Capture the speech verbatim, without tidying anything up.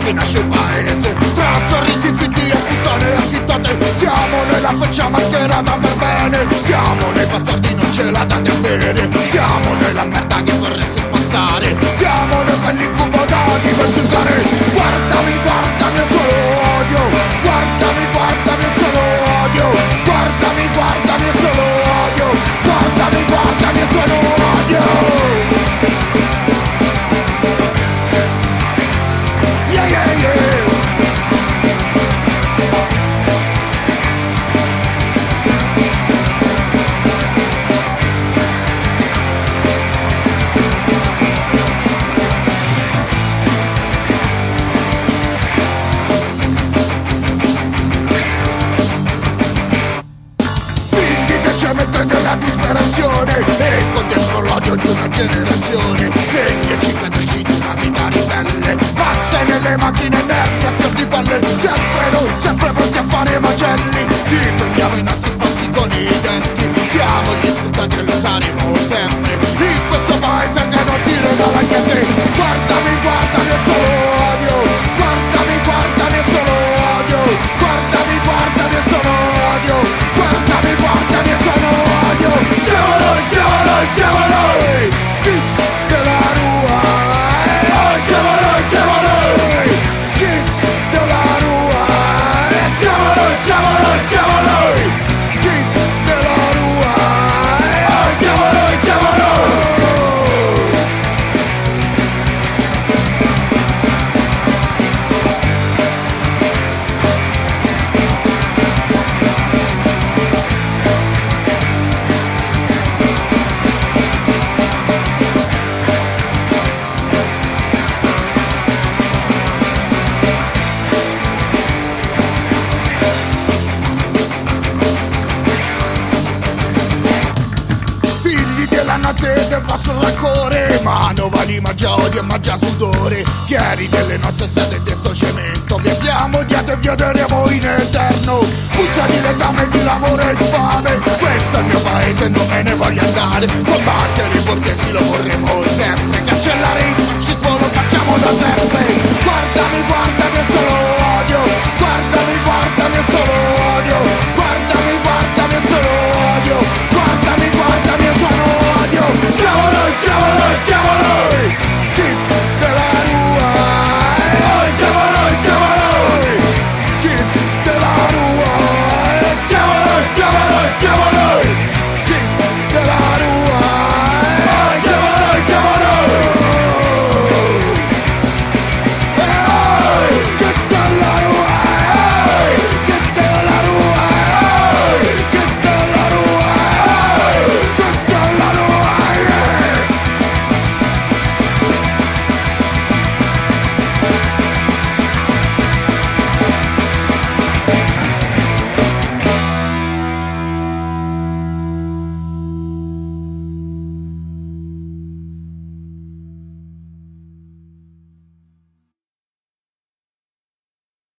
che nasce il paese. Tra sorrisi fitti e puttane affittate, siamo nella faccia mascherata per bene. Siamo nei bastardi, non ce la date a bere. Siamo nella merda che vorresti spazzare. Siamo nei belli incomodati per giocare. Guardami, guardami, è solo odio. Guardami, guardami, è solo odio. Guardami, guardami, è solo odio. Guardami, guardami, è solo odio. Yeah, yeah, yeah. Nella disperazione e con dentro l'odio di una generazione, segni e cicatrici di una vita ribelle, masse nelle macchine nervi a fior di pelle. Sempre noi, sempre pronti a fare macelli, difendiamo i nostri spazi con i denti. Siamo gli sfruttati e lo saremo sempre in questo paese che non ti regala niente. Guardami, guardami, è solo odio. Guardami, guardami, è solo odio. Guardami, guardami, è solo odio. Guardami, guardami, è solo odio. Siamo noi, siamo noi, siamo noi, Kids della Rua. Oh, siamo noi, siamo noi, Kids della Rua. Siamo noi, siamo noi, siamo noi, Kids della Rua. Oh, siamo noi, siamo noi. Del vostro rancore, manovali, mangia odio e mangia sudore. Fieri delle nostre sede di sto cemento, vi abbiamo odiato e vi odieremo in eterno. Puzza di letame, di lavoro e fame. Questo è il mio paese, non me ne voglio andare. Combattere i borghesi lo vorremo sempre.